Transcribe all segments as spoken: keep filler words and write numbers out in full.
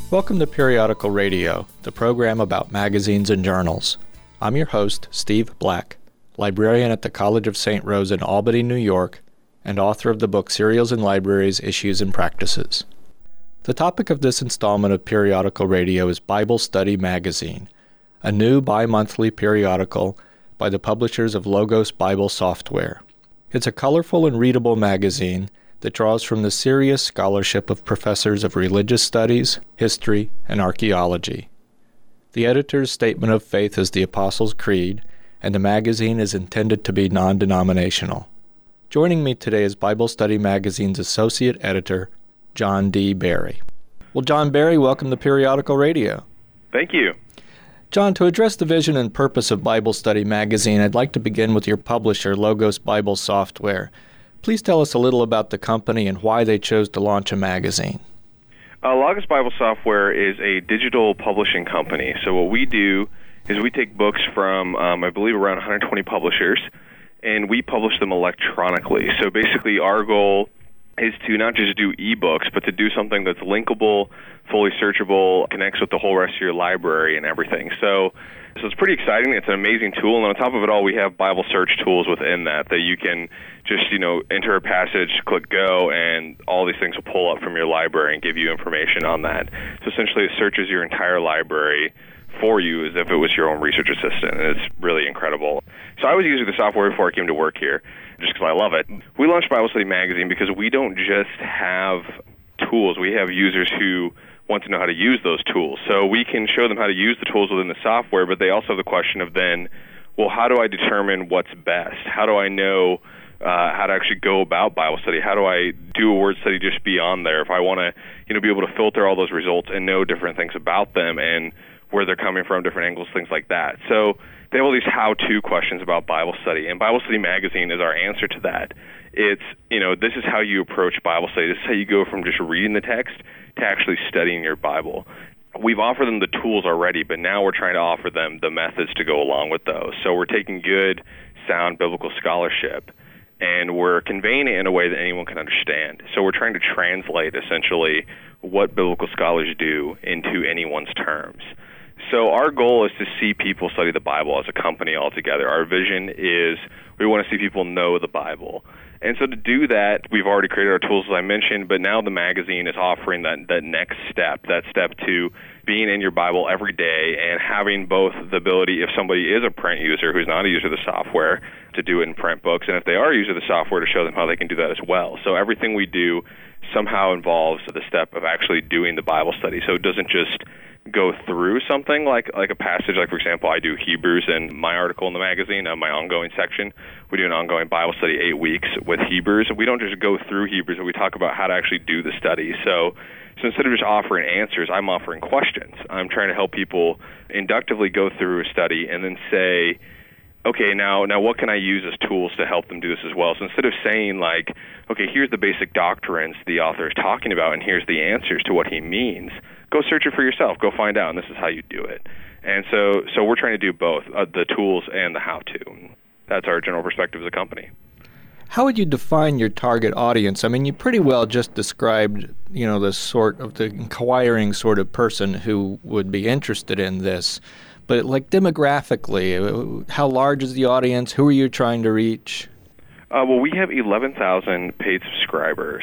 Welcome to Periodical Radio, the program about magazines and journals. I'm your host, Steve Black, librarian at the College of Saint Rose in Albany, New York, and author of the book Serials in Libraries, Issues and Practices. The topic of this installment of Periodical Radio is Bible Study Magazine, a new bi-monthly periodical by the publishers of Logos Bible Software. It's a colorful and readable magazine that draws from the serious scholarship of professors of religious studies, history, and archaeology. The editor's statement of faith is the Apostles' Creed, and the magazine is intended to be non-denominational. Joining me today is Bible Study Magazine's Associate Editor, John D. Barry. Well, John Barry, welcome to Periodical Radio. Thank you. John, to address the vision and purpose of Bible Study Magazine, I'd like to begin with your publisher, Logos Bible Software. Please tell us a little about the company and why they chose to launch a magazine. Uh, Logos Bible Software is a digital publishing company. So what we do is we take books from, um, I believe, around one hundred twenty publishers, and we publish them electronically. So basically our goal is to not just do ebooks, but to do something that's linkable, fully searchable, connects with the whole rest of your library and everything. So, so it's pretty exciting. It's an amazing tool, and on top of it all, we have Bible search tools within that that you can just, you know, enter a passage, click go, and all these things will pull up from your library and give you information on that. So essentially, it searches your entire library for you as if it was your own research assistant, and it's really incredible. So I was using the software before I came to work here, just because I love it. We launched Bible Study Magazine because we don't just have tools. We have users who want to know how to use those tools. So we can show them how to use the tools within the software, but they also have the question of then, well, how do I determine what's best? How do I know uh, how to actually go about Bible study? How do I do a word study just beyond there? If I want to, you know, be able to filter all those results and know different things about them and where they're coming from, different angles, things like that. So they have all these how-to questions about Bible study, and Bible Study Magazine is our answer to that. It's, you know, this is how you approach Bible study. This is how you go from just reading the text to actually studying your Bible. We've offered them the tools already, but now we're trying to offer them the methods to go along with those. So we're taking good, sound biblical scholarship, and we're conveying it in a way that anyone can understand. So we're trying to translate, essentially, what biblical scholars do into anyone's terms. So our goal is to see people study the Bible as a company altogether. Our vision is we want to see people know the Bible. And so to do that, we've already created our tools, as I mentioned, but now the magazine is offering that, that next step, that step to being in your Bible every day and having both the ability, if somebody is a print user who's not a user of the software, to do it in print books, and if they are a user of the software, to show them how they can do that as well. So everything we do somehow involves the step of actually doing the Bible study. So it doesn't just go through something like like a passage, like, for example, I do Hebrews in my article in the magazine, uh, my ongoing section. We do an ongoing Bible study, eight weeks with Hebrews. We don't just go through Hebrews, but we talk about how to actually do the study. So, so instead of just offering answers, I'm offering questions. I'm trying to help people inductively go through a study and then say, okay, now now what can I use as tools to help them do this as well? So instead of saying, like, okay, here's the basic doctrines the author is talking about, and here's the answers to what he means, go search it for yourself. Go find out, and this is how you do it. And so so we're trying to do both, uh, the tools and the how-to. That's our general perspective as a company. How would you define your target audience? I mean, you pretty well just described, you know, the sort of the inquiring sort of person who would be interested in this. But, like, demographically, how large is the audience? Who are you trying to reach? Uh, well, we have eleven thousand paid subscribers.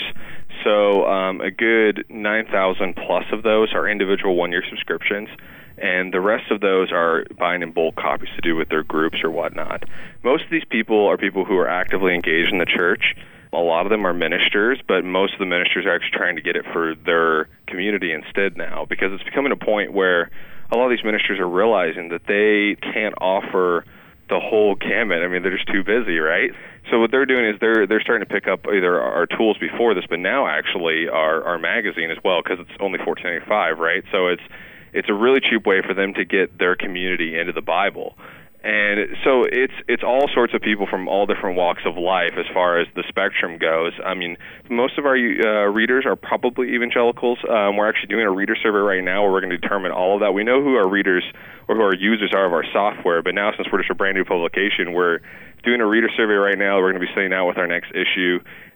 So um, a good nine thousand plus of those are individual one-year subscriptions, and the rest of those are buying in bulk copies to do with their groups or whatnot. Most of these people are people who are actively engaged in the church. A lot of them are ministers, but most of the ministers are actually trying to get it for their community instead now, because it's becoming a point where a lot of these ministers are realizing that they can't offer the whole gamut. I mean, they're just too busy, right? So what they're doing is they're they're starting to pick up either our tools before this, but now actually our our magazine as well, because it's only fourteen ninety-five, right? So it's it's a really cheap way for them to get their community into the Bible. And so it's it's all sorts of people from all different walks of life as far as the spectrum goes. I mean, most of our uh, readers are probably evangelicals. Um, we're actually doing a reader survey right now where we're going to determine all of that. We know who our readers or who our users are of our software, but now since we're just a brand new publication, we're doing a reader survey right now. We're going to be sending out with our next issue,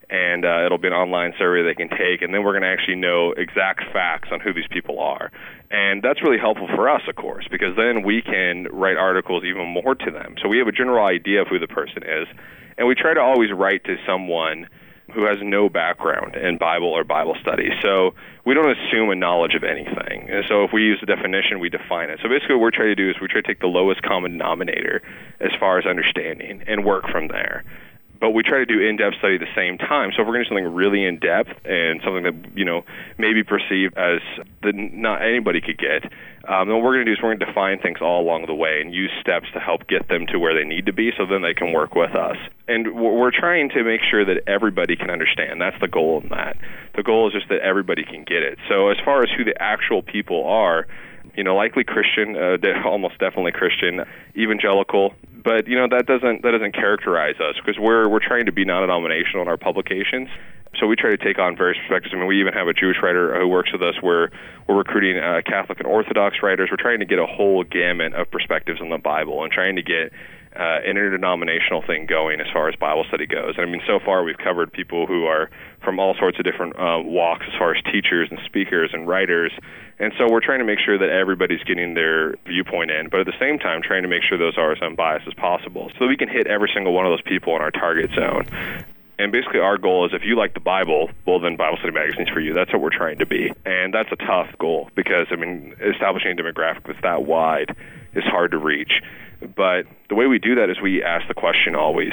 and uh, it'll be an online survey they can take, and then we're going to actually know exact facts on who these people are. And that's really helpful for us, of course, because then we can write articles even more to them. So we have a general idea of who the person is, and we try to always write to someone who has no background in Bible or Bible study. So we don't assume a knowledge of anything. And so if we use a definition, we define it. So basically what we're trying to do is we try to take the lowest common denominator as far as understanding and work from there. But we try to do in-depth study at the same time. So if we're going to do something really in-depth and something that, you know, may be perceived as that not anybody could get, um, then what we're going to do is we're going to define things all along the way and use steps to help get them to where they need to be so then they can work with us. And we're trying to make sure that everybody can understand. That's the goal in that. The goal is just that everybody can get it. So as far as who the actual people are, you know, likely Christian, uh, almost definitely Christian, evangelical, but you know that doesn't that doesn't characterize us because we're we're trying to be non-denominational in our publications. So we try to take on various perspectives. I mean, we even have a Jewish writer who works with us. Where we're recruiting uh, Catholic and Orthodox writers. We're trying to get a whole gamut of perspectives on the Bible and trying to get uh, an interdenominational thing going as far as Bible study goes. And I mean, so far we've covered people who are from all sorts of different uh, walks as far as teachers and speakers and writers. And so we're trying to make sure that everybody's getting their viewpoint in, but at the same time trying to make sure those are as unbiased as possible so that we can hit every single one of those people in our target zone. And basically our goal is if you like the Bible, well, then Bible Study Magazine's for you. That's what we're trying to be. And that's a tough goal because, I mean, establishing a demographic that's that wide is hard to reach. But the way we do that is we ask the question always,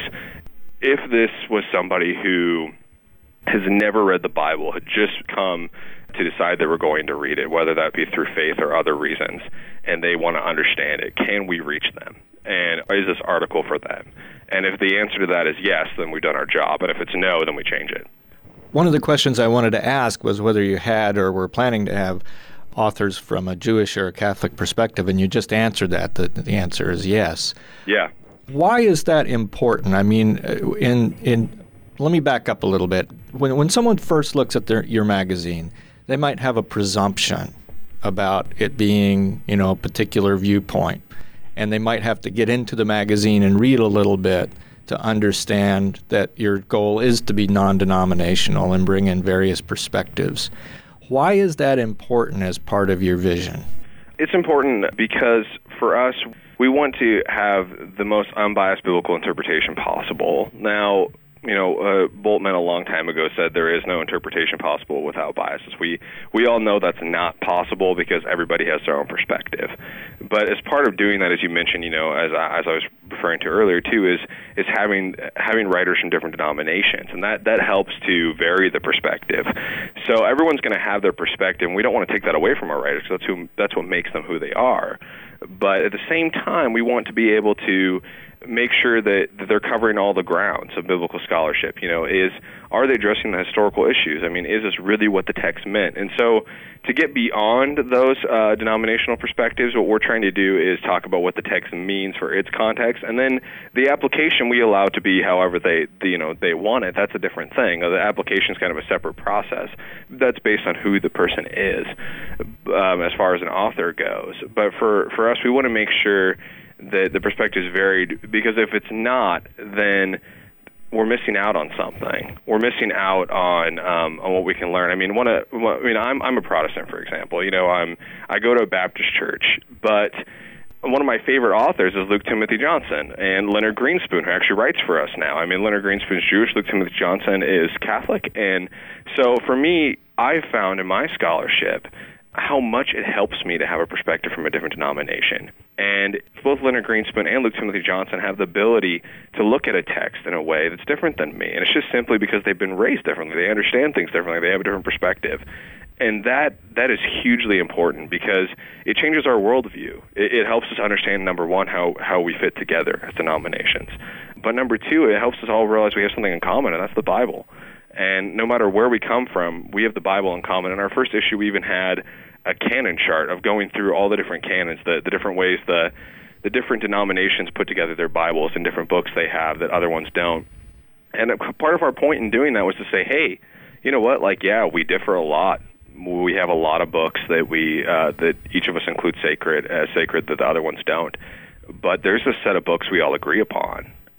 if this was somebody who has never read the Bible, had just come to decide they were going to read it, whether that be through faith or other reasons, and they want to understand it, can we reach them? And is this article for them? And if the answer to that is yes, then we've done our job. And if it's no, then we change it. One of the questions I wanted to ask was whether you had or were planning to have authors from a Jewish or a Catholic perspective, and you just answered that. The, the answer is yes. Yeah. Why is that important? I mean, in in let me back up a little bit. When when someone first looks at their, your magazine, they might have a presumption about it being, you know, a particular viewpoint. And they might have to get into the magazine and read a little bit to understand that your goal is to be non-denominational and bring in various perspectives. Why is that important as part of your vision? It's important because for us, we want to have the most unbiased biblical interpretation possible. Now, you know, uh, Boltman a long time ago said there is no interpretation possible without biases. We we all know that's not possible because everybody has their own perspective. But as part of doing that, as you mentioned, you know, as I, as I was referring to earlier too, is is having having writers from different denominations, and that that helps to vary the perspective. So everyone's going to have their perspective, and we don't want to take that away from our writers because that's who that's what makes them who they are. But at the same time, we want to be able to make sure that, that they're covering all the grounds of biblical scholarship. You know, is are they addressing the historical issues? I mean, is this really what the text meant? And so to get beyond those uh, denominational perspectives, what we're trying to do is talk about what the text means for its context, and then the application we allow to be however they, the, you know, they want it. That's a different thing. The application is kind of a separate process. That's based on who the person is, um, as far as an author goes. But for, for us, we want to make sure that the perspective is varied, because if it's not, then we're missing out on something. We're missing out on um, on what we can learn. I mean, one of, I mean, I'm I'm a Protestant, for example. You know, I'm I go to a Baptist church, but one of my favorite authors is Luke Timothy Johnson and Leonard Greenspoon, who actually writes for us now. I mean, Leonard Greenspoon's Jewish, Luke Timothy Johnson is Catholic, and so for me, I've found in my scholarship how much it helps me to have a perspective from a different denomination. And both Leonard Greenspoon and Luke Timothy Johnson have the ability to look at a text in a way that's different than me. And it's just simply because they've been raised differently. They understand things differently. They have a different perspective. And that that is hugely important because it changes our worldview. It, it helps us understand, number one, how, how we fit together as denominations. But number two, it helps us all realize we have something in common, and that's the Bible. And no matter where we come from, we have the Bible in common. In our first issue, we even had a canon chart of going through all the different canons, the, the different ways the the different denominations put together their Bibles and different books they have that other ones don't. And part of our point in doing that was to say, hey, you know what? Like, yeah, we differ a lot. We have a lot of books that we uh, that each of us include sacred as sacred that the other ones don't. But there's a set of books we all agree upon.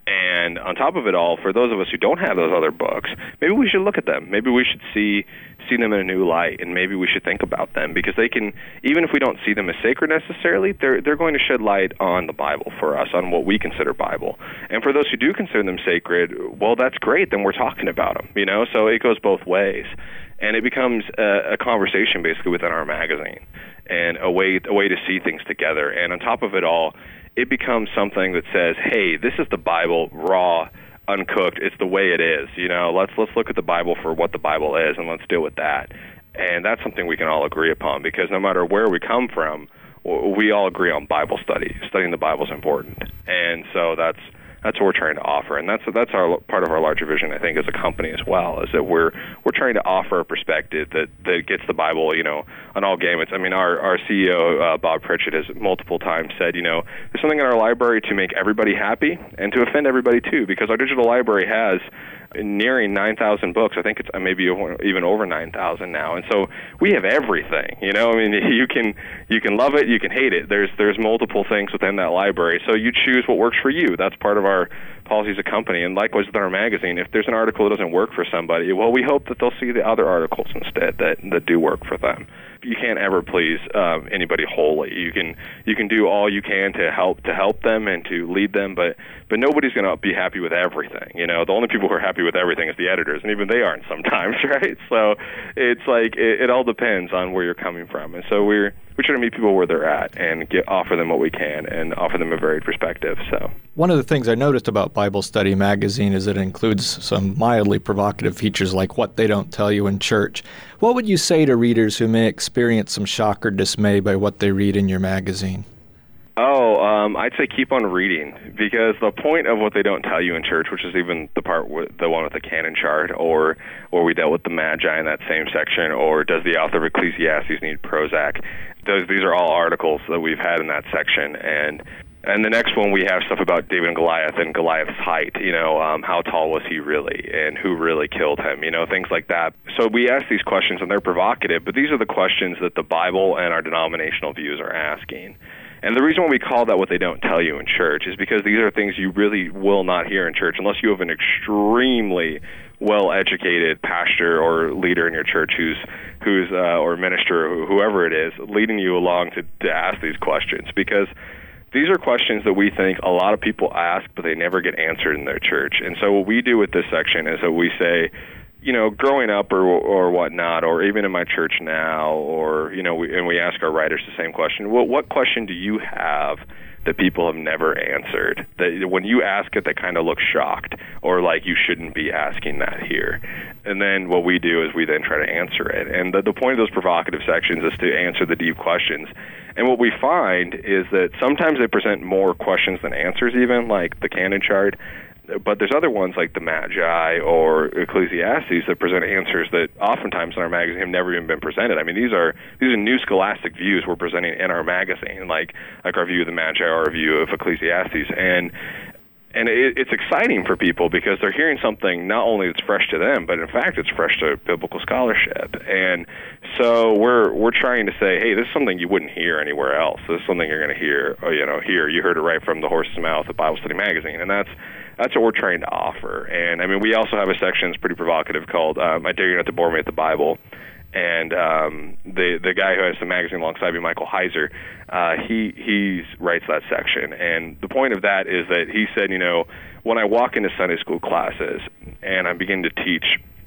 And on top of it all, for those of us who don't have those other books, maybe we should look at them. Maybe we should see see them in a new light, and maybe we should think about them, because they can, even if we don't see them as sacred necessarily, they're they're going to shed light on the Bible for us, on what we consider Bible. And for those who do consider them sacred, well, that's great. Then we're talking about them, you know. So it goes both ways, and it becomes a, a conversation basically within our magazine, and a way a way to see things together. And on top of it all, it becomes something that says, hey, this is the Bible raw, uncooked. It's the way it is. You know, let's let's look at the Bible for what the Bible is, and let's deal with that. And that's something we can all agree upon, because no matter where we come from, we all agree on Bible study. Studying the Bible is important, and so that's that's what we're trying to offer, and that's that's our part of our larger vision, I think, as a company as well, is that we're we're trying to offer a perspective that, that gets the Bible, you know, on all gamuts. I mean, our our C E O uh, Bob Pritchett has multiple times said, you know, there's something in our library to make everybody happy and to offend everybody too, because our digital library has nearing nine thousand books. I think it's maybe even over nine thousand now, and so we have everything. You know, I mean, you can you can love it, you can hate it. There's there's multiple things within that library, so you choose what works for you. That's part of our policy as a company, and likewise with our magazine. If there's an article that doesn't work for somebody, well, we hope that they'll see the other articles instead that that do work for them. You can't ever please um, anybody wholly. You can you can do all you can to help to help them and to lead them, but but nobody's going to be happy with everything. You know, the only people who are happy with everything is the editors, and even they aren't sometimes, right? So it's like it, it all depends on where you're coming from, and so we're we try to meet people where they're at and get, offer them what we can and offer them a varied perspective. So one of the things I noticed about Bible Study Magazine is it includes some mildly provocative features like what they don't tell you in church. What would you say to readers who may experience some shock or dismay by what they read in your magazine? Oh, um, I'd say keep on reading, because the point of what they don't tell you in church, which is even the part with the one with the canon chart, or or we dealt with the Magi in that same section, or does the author of Ecclesiastes need Prozac? Those these are all articles that we've had in that section, and and the next one we have stuff about David and Goliath and Goliath's height. You know, um, how tall was he really, and who really killed him? You know, things like that. So we ask these questions, and they're provocative, but these are the questions that the Bible and our denominational views are asking. And the reason why we call that what they don't tell you in church is because these are things you really will not hear in church unless you have an extremely well-educated pastor or leader in your church who's who's uh, or minister or whoever it is leading you along to, to ask these questions, because these are questions that we think a lot of people ask, but they never get answered in their church. And so what we do with this section is that we say, you know, growing up or or whatnot, or even in my church now, or, you know, we, and we ask our writers the same question. Well, what question do you have that people have never answered? That when you ask it, they kind of look shocked, or like you shouldn't be asking that here. And then what we do is we then try to answer it. And the, the point of those provocative sections is to answer the deep questions. And what we find is that sometimes they present more questions than answers, even like the canon chart. But there's other ones like the Magi or Ecclesiastes that present answers that oftentimes in our magazine have never even been presented. I mean, these are these are new scholastic views we're presenting in our magazine, like like our view of the Magi or our view of Ecclesiastes. And and it, it's exciting for people because they're hearing something not only that's fresh to them, but in fact it's fresh to biblical scholarship. And so we're we're trying to say, hey, this is something you wouldn't hear anywhere else. This is something you're going to hear, you know, here. You heard it right from the horse's mouth at Bible Study Magazine, and that's That's what we're trying to offer. And, I mean, we also have a section that's pretty provocative called um, I Dare You Not to Bore Me with the Bible. And um, the the guy who has the magazine alongside me, Michael Heiser, uh, he he writes that section. And the point of that is that he said, you know, when I walk into Sunday school classes and I begin to teach,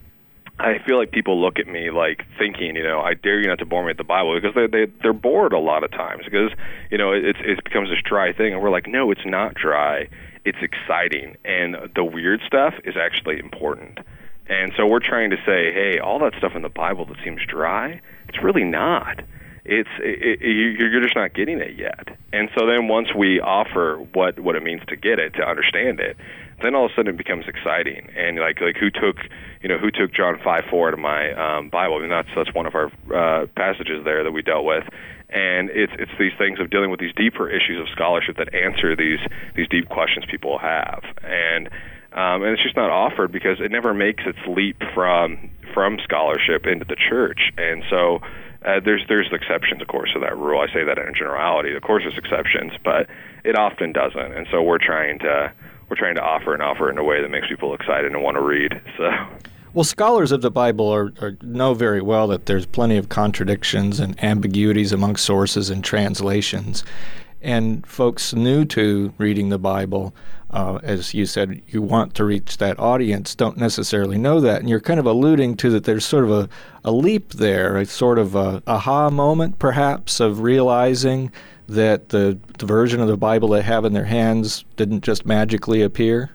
I feel like people look at me like thinking, you know, I dare you not to bore me with the Bible, because they, they, they're bored a lot of times because, you know, it, it becomes this dry thing. And we're like, no, it's not dry. It's exciting, and the weird stuff is actually important. And so we're trying to say, hey, all that stuff in the Bible that seems dry, it's really not. It's it, it, you're just not getting it yet. And so then once we offer what, what it means to get it, to understand it, then all of a sudden it becomes exciting. And like like who took you know who took John five four out of my um, Bible? I mean, that's that's one of our uh, passages there that we dealt with. And it's it's these things of dealing with these deeper issues of scholarship that answer these these deep questions people have, and um, and it's just not offered because it never makes its leap from from scholarship into the church. And so uh, there's there's exceptions, of course, to that rule. I say that in generality. Of course, there's exceptions, but it often doesn't. And so we're trying to we're trying to offer and offer in a way that makes people excited and want to read. So. Well, scholars of the Bible are, are know very well that there's plenty of contradictions and ambiguities among sources and translations. And folks new to reading the Bible, uh, as you said, you want to reach that audience, don't necessarily know that. And you're kind of alluding to that there's sort of a, a leap there, a sort of a aha moment, perhaps, of realizing that the, the version of the Bible they have in their hands didn't just magically appear.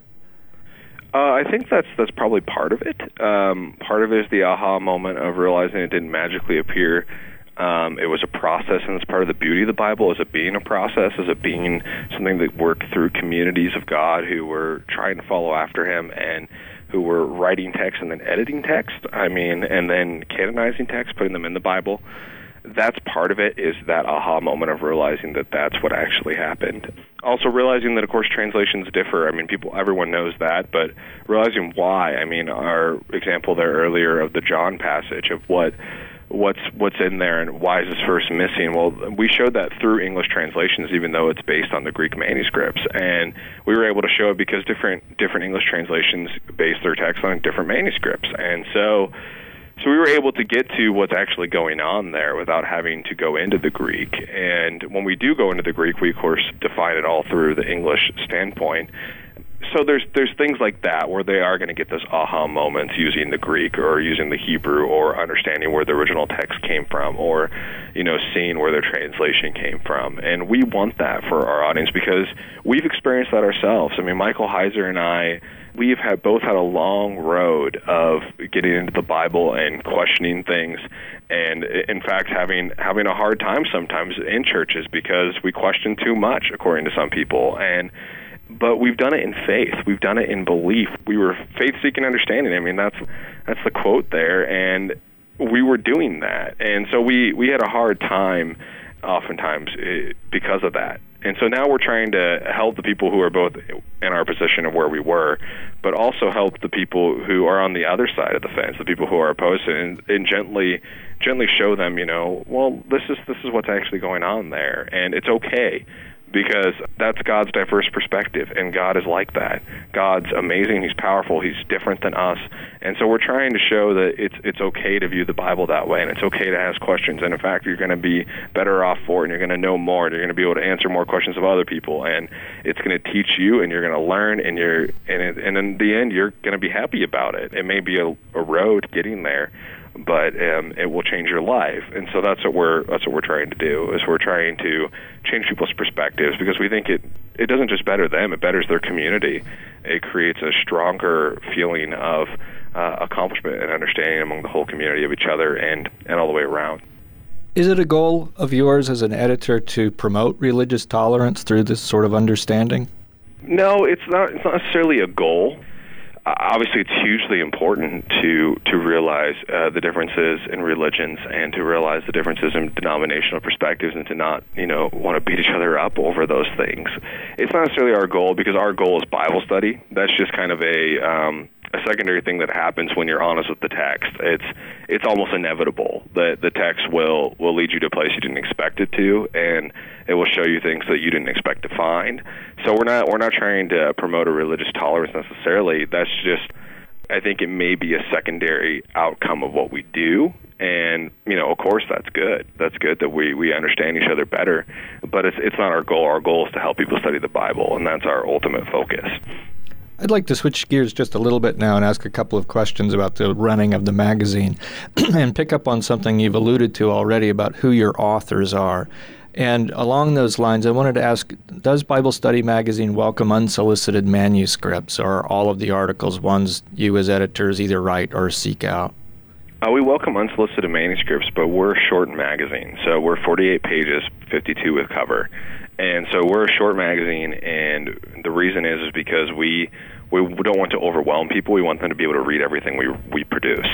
Uh, I think that's that's probably part of it. Um, part of it is the aha moment of realizing it didn't magically appear. Um, it was a process, and it's part of the beauty of the Bible, is it being a process, is it being something that worked through communities of God who were trying to follow after him and who were writing text and then editing text, I mean, and then canonizing text, putting them in the Bible. That's part of it, is that aha moment of realizing that that's what actually happened. Also realizing that, of course, translations differ. I mean, people, everyone knows that, but realizing why. I mean, our example there earlier of the John passage of what what's what's in there and why is this verse missing. Well, we showed that through English translations, even though it's based on the Greek manuscripts, and we were able to show it because different different English translations base their text on different manuscripts, and so. So we were able to get to what's actually going on there without having to go into the Greek. And when we do go into the Greek, we, of course, define it all through the English standpoint. So there's there's things like that where they are going to get those aha moments using the Greek or using the Hebrew or understanding where the original text came from or, you know, seeing where their translation came from. And we want that for our audience because we've experienced that ourselves. I mean, Michael Heiser and I, we've had both had a long road of getting into the Bible and questioning things, and in fact having having a hard time sometimes in churches because we question too much, according to some people. And but we've done it in faith. We've done it in belief. We were faith-seeking understanding. I mean, that's that's the quote there, and we were doing that. And so we we had a hard time, oftentimes, because of that. And so now we're trying to help the people who are both in our position of where we were, but also help the people who are on the other side of the fence, the people who are opposed, and, and gently, gently show them, you know, well, this is this is what's actually going on there, and it's okay. Because that's God's diverse perspective, and God is like that. God's amazing, he's powerful, he's different than us. And so we're trying to show that it's it's okay to view the Bible that way, and it's okay to ask questions. And in fact, you're going to be better off for it, and you're going to know more, and you're going to be able to answer more questions of other people. And it's going to teach you, and you're going to learn, and you're and, it, and in the end, you're going to be happy about it. It may be a, a road getting there, but um, it will change your life. And so that's what we're that's what we're trying to do, is we're trying to change people's perspectives, because we think it, it doesn't just better them, it betters their community. It creates a stronger feeling of uh, accomplishment and understanding among the whole community of each other and, and all the way around. Is it a goal of yours as an editor to promote religious tolerance through this sort of understanding? No, it's not, it's not necessarily a goal. Obviously, it's hugely important to to realize uh, the differences in religions and to realize the differences in denominational perspectives and to not, you know, want to beat each other up over those things. It's not necessarily our goal, because our goal is Bible study. That's just kind of a um, a secondary thing that happens when you're honest with the text. It's it's almost inevitable that the text will will lead you to a place you didn't expect it to, and it will show you things that you didn't expect to find. So we're not we're not trying to promote a religious tolerance necessarily. That's just, I think it may be a secondary outcome of what we do. And, you know, of course, that's good. That's good that we, we understand each other better. But it's it's not our goal. Our goal is to help people study the Bible, and that's our ultimate focus. I'd like to switch gears just a little bit now and ask a couple of questions about the running of the magazine and pick up on something you've alluded to already about who your authors are. And along those lines, I wanted to ask, does Bible Study Magazine welcome unsolicited manuscripts, or are all of the articles ones you as editors either write or seek out? Uh, we welcome unsolicited manuscripts, but we're a short magazine. So we're forty-eight pages, fifty-two with cover. And so we're a short magazine, and the reason is is because we we don't want to overwhelm people. We want them to be able to read everything we we produce.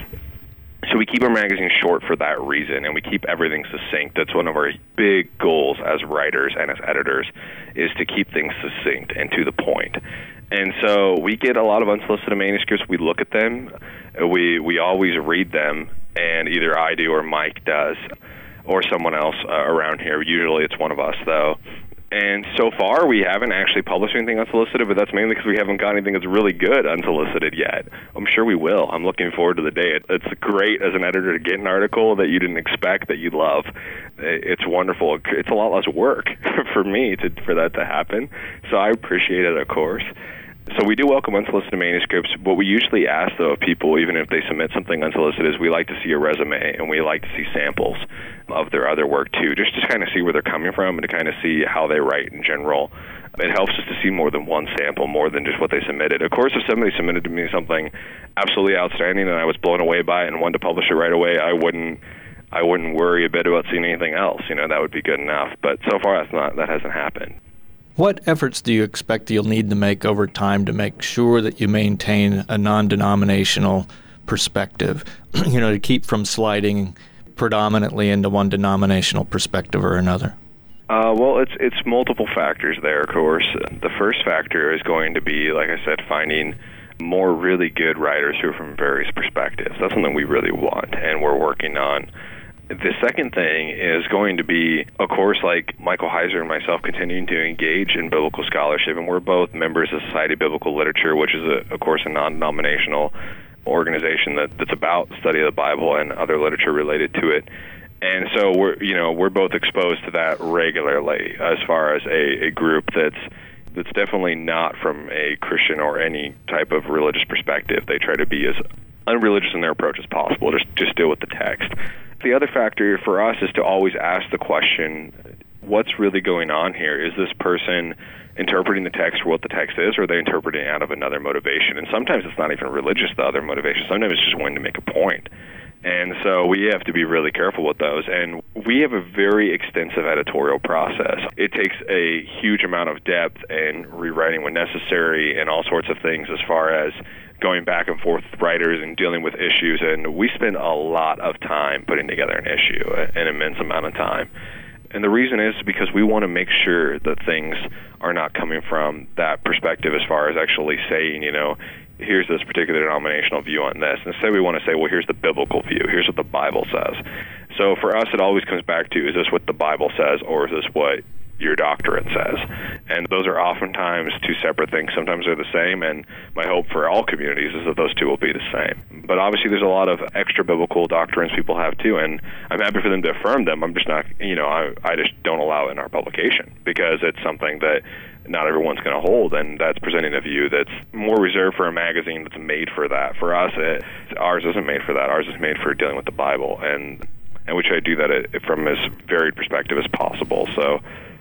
So we keep our magazine short for that reason, and we keep everything succinct. That's one of our big goals as writers and as editors, is to keep things succinct and to the point. And so we get a lot of unsolicited manuscripts. We look at them. We we always read them, and either I do or Mike does, or someone else uh, around here. Usually it's one of us, though. And so far, we haven't actually published anything unsolicited, but that's mainly because we haven't got anything that's really good unsolicited yet. I'm sure we will. I'm looking forward to the day. It's great as an editor to get an article that you didn't expect that you love. It's wonderful. It's a lot less work for me to, for that to happen, so I appreciate it, of course. So we do welcome unsolicited manuscripts. What we usually ask, though, of people, even if they submit something unsolicited, is we like to see a resume, and we like to see samples of their other work, too, just to kind of see where they're coming from and to kind of see how they write in general. It helps us to see more than one sample, more than just what they submitted. Of course, if somebody submitted to me something absolutely outstanding and I was blown away by it and wanted to publish it right away, I wouldn't I wouldn't worry a bit about seeing anything else. You know, that would be good enough. But so far, that's not, that hasn't happened. What efforts do you expect you'll need to make over time to make sure that you maintain a non-denominational perspective, you know, to keep from sliding predominantly into one denominational perspective or another? Uh, well, it's it's multiple factors there, of course. The first factor is going to be, like I said, finding more really good writers who are from various perspectives. That's something we really want, and we're working on. The second thing is going to be, of course, like Michael Heiser and myself continuing to engage in biblical scholarship, and we're both members of Society of Biblical Literature, which is, a, of course, a non-denominational organization that, that's about study of the Bible and other literature related to it. And so we're, you know, we're both exposed to that regularly as far as a, a group that's that's definitely not from a Christian or any type of religious perspective. They try to be as unreligious in their approach as possible, just just deal with the text. The other factor for us is to always ask the question, what's really going on here? Is this person interpreting the text for what the text is, or are they interpreting it out of another motivation? And sometimes it's not even religious, the other motivation. Sometimes it's just wanting to make a point. And so we have to be really careful with those. And we have a very extensive editorial process. It takes a huge amount of depth and rewriting when necessary and all sorts of things as far as going back and forth with writers and dealing with issues. And we spend a lot of time putting together an issue, an immense amount of time. And the reason is because we want to make sure that things are not coming from that perspective as far as actually saying, you know, here's this particular denominational view on this. Instead, we want to say, well, here's the biblical view. Here's what the Bible says. So for us, it always comes back to, is this what the Bible says, or is this what your doctrine says? And those are oftentimes two separate things. Sometimes they're the same, and my hope for all communities is that those two will be the same. But obviously, there's a lot of extra biblical doctrines people have too, and I'm happy for them to affirm them. I'm just not, you know, I, I just don't allow it in our publication because it's something that not everyone's going to hold, and that's presenting a view that's more reserved for a magazine that's made for that. For us, it, ours isn't made for that. Ours is made for dealing with the Bible, and and we try to do that from as varied perspective as possible. So,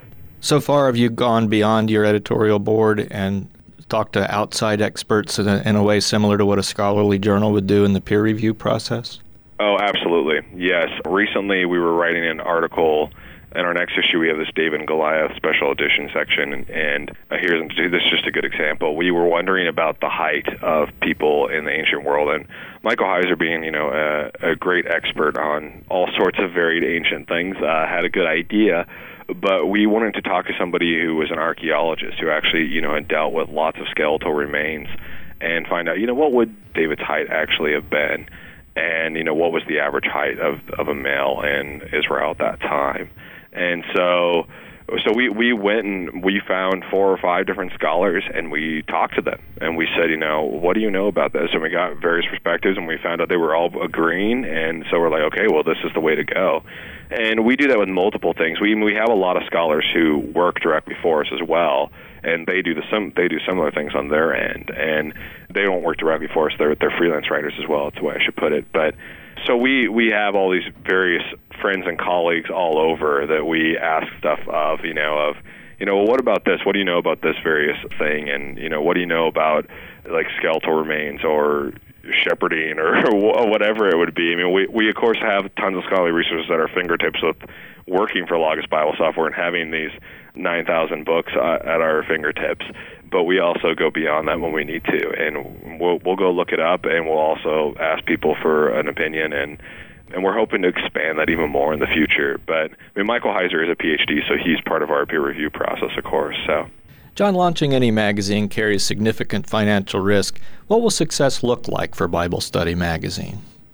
so far, have you gone beyond your editorial board and talked to outside experts in a, in a way similar to what a scholarly journal would do in the peer review process? Oh, absolutely. Yes. Recently, we were writing an article. In our next issue, we have this David and Goliath special edition section, and uh, here's this is just a good example. We were wondering about the height of people in the ancient world, and Michael Heiser, being you know a, a great expert on all sorts of varied ancient things, uh, had a good idea. But we wanted to talk to somebody who was an archaeologist who actually you know had dealt with lots of skeletal remains, and find out you know what would David's height actually have been, and you know what was the average height of of a male in Israel at that time. And so so we, we went and we found four or five different scholars, and we talked to them. And we said, you know, what do you know about this? And we got various perspectives, and we found out they were all agreeing. And so we're like, okay, well, this is the way to go. And we do that with multiple things. We we have a lot of scholars who work directly for us as well, and they do the some they do similar things on their end. And they don't work directly for us. They're, they're freelance writers as well. That's the way I should put it. But so we, we have all these various friends and colleagues all over that we ask stuff of, you know, of, you know, well, what about this? What do you know about this various thing? And, you know, what do you know about, like, skeletal remains or shepherding or whatever it would be? I mean, we, we of course, have tons of scholarly resources at our fingertips with working for Logos Bible Software and having these nine thousand books uh, at our fingertips. But we also go beyond that when we need to, and we'll we'll go look it up, and we'll also ask people for an opinion, and and we're hoping to expand that even more in the future. But I mean, Michael Heiser is a P H D, so he's part of our peer review process, of course. So, John, launching any magazine carries significant financial risk. What will success look like for Bible Study Magazine?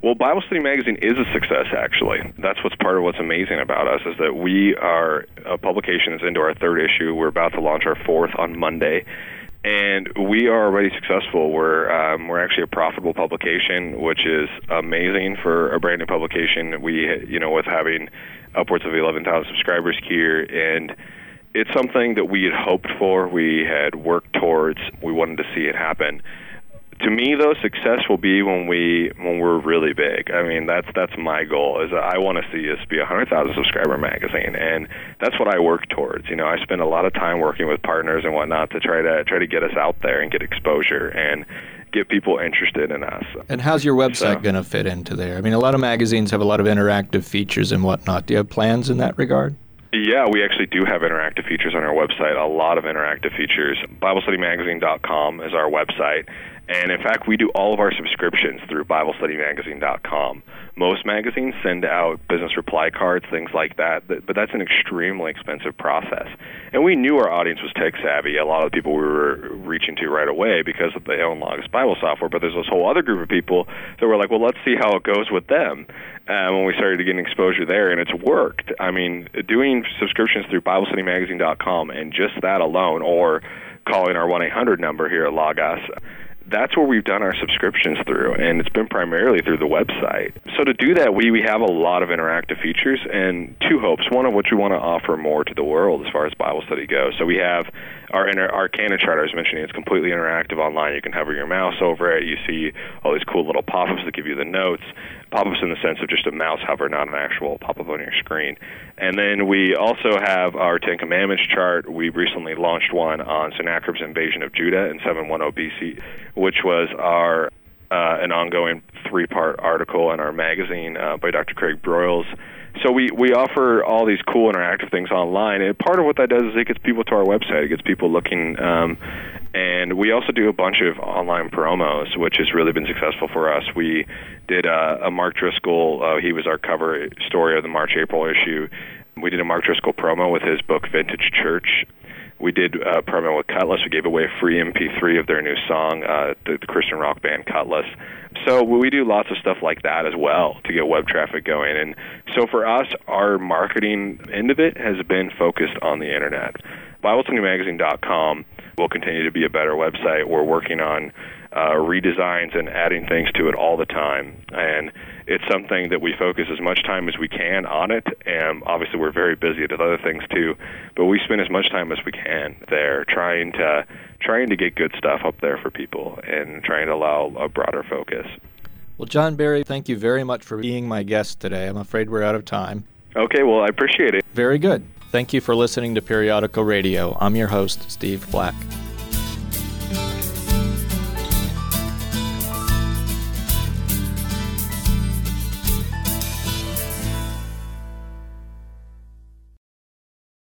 Well, Bible Study Magazine is a success, actually. That's what's part of what's amazing about us, is that we are a publication that's into our third issue. We're about to launch our fourth on Monday, and we are already successful. We're um, we're actually a profitable publication, which is amazing for a brand new publication. We, you know, with having upwards of eleven thousand subscribers here, and it's something that we had hoped for, we had worked towards, we wanted to see it happen. To me, though, success will be when we when we're really big. I mean, that's that's my goal. Is I want to see us be a hundred thousand subscriber magazine, and that's what I work towards. You know, I spend a lot of time working with partners and whatnot to try to try to get us out there and get exposure and get people interested in us. And how's your website So- going to fit into there? I mean, a lot of magazines have a lot of interactive features and whatnot. Do you have plans in that regard? Yeah, we actually do have interactive features on our website, a lot of interactive features. Bible Study Magazine dot com is our website. And in fact, we do all of our subscriptions through Bible Study Magazine dot com. Most magazines send out business reply cards, things like that, but that's an extremely expensive process. And we knew our audience was tech savvy. A lot of the people we were reaching to right away because they own Logos Bible software, but there's this whole other group of people that were like, well, let's see how it goes with them. Um, when we started getting exposure there, and it's worked. I mean, doing subscriptions through Bible Study Magazine dot com and just that alone, or calling our one eight hundred number here at Logos, that's where we've done our subscriptions through, and it's been primarily through the website. So to do that, we, we have a lot of interactive features and two hopes, one of which we want to offer more to the world as far as Bible study goes. So we have our inter, our canon chart I was mentioning. It's completely interactive online. You can hover your mouse over it. You see all these cool little pop-ups that give you the notes. Pop-ups in the sense of just a mouse hover, not an actual pop-up on your screen. And then we also have our Ten Commandments chart. We recently launched one on Sennacherib's invasion of Judah in seven ten B C, which was our uh, an ongoing three-part article in our magazine uh, by Doctor Craig Broyles. So we, we offer all these cool interactive things online, and part of what that does is it gets people to our website. It gets people looking, um, and we also do a bunch of online promos, which has really been successful for us. We did uh, a Mark Driscoll. Uh, he was our cover story of the March-April issue. We did a Mark Driscoll promo with his book Vintage Church. We did a promo with Cutlass. We gave away a free M P three of their new song, uh, the, the Christian rock band Cutlass. So we do lots of stuff like that as well to get web traffic going. And so for us, our marketing end of it has been focused on the internet. Bible Study Magazine dot com will continue to be a better website. We're working on uh, redesigns and adding things to it all the time. And it's something that we focus as much time as we can on it. And obviously we're very busy at other things too, but we spend as much time as we can there trying to trying to get good stuff up there for people and trying to allow a broader focus. Well, John Berry, thank you very much for being my guest today. I'm afraid we're out of time. Okay, well, I appreciate it. Very good. Thank you for listening to Periodical Radio. I'm your host, Steve Black.